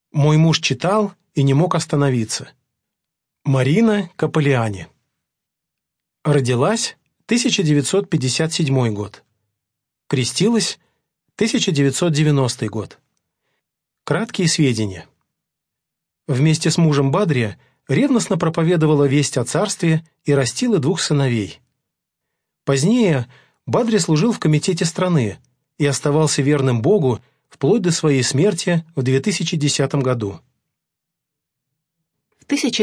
Мой муж читал и не мог остановиться. Марина Каполиани. Родилась 1957 год. Крестилась 1990 год. Краткие сведения. Вместе с мужем Бадрия ревностно проповедовала весть о царстве и растила 2 сыновей. Позднее Бадри служил в комитете страны и оставался верным Богу вплоть до своей смерти в 2010 году. В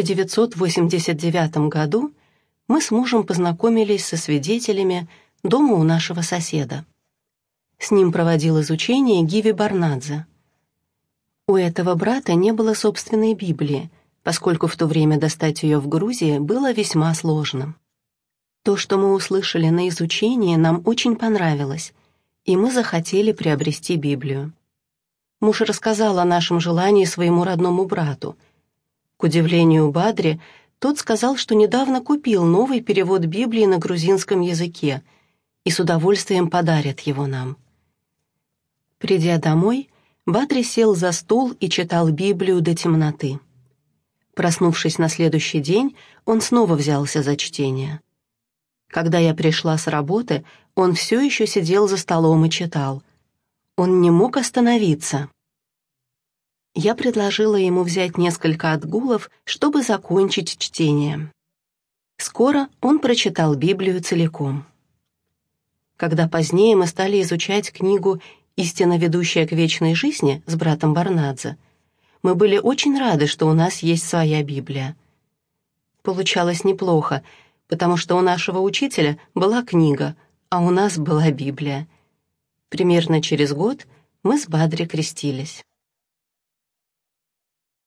1989 году мы с мужем познакомились со свидетелями дома у нашего соседа. С ним проводил изучение Гиви Барнадзе. У этого брата не было собственной Библии, поскольку в то время достать ее в Грузии было весьма сложным. То, что мы услышали на изучении, нам очень понравилось, и мы захотели приобрести Библию. Муж рассказал о нашем желании своему родному брату. К удивлению Бадри, тот сказал, что недавно купил новый перевод Библии на грузинском языке и с удовольствием подарит его нам. Придя домой, Бадри сел за стол и читал Библию до темноты. Проснувшись на следующий день, он снова взялся за чтение. Когда я пришла с работы, он все еще сидел за столом и читал. Он не мог остановиться. Я предложила ему взять несколько отгулов, чтобы закончить чтение. Скоро он прочитал Библию целиком. Когда позднее мы стали изучать книгу «Истина, ведущая к вечной жизни» с братом Барнадзе, мы были очень рады, что у нас есть своя Библия. Получалось неплохо, потому что у нашего учителя была книга, а у нас была Библия. Примерно через год мы с Бадри крестились.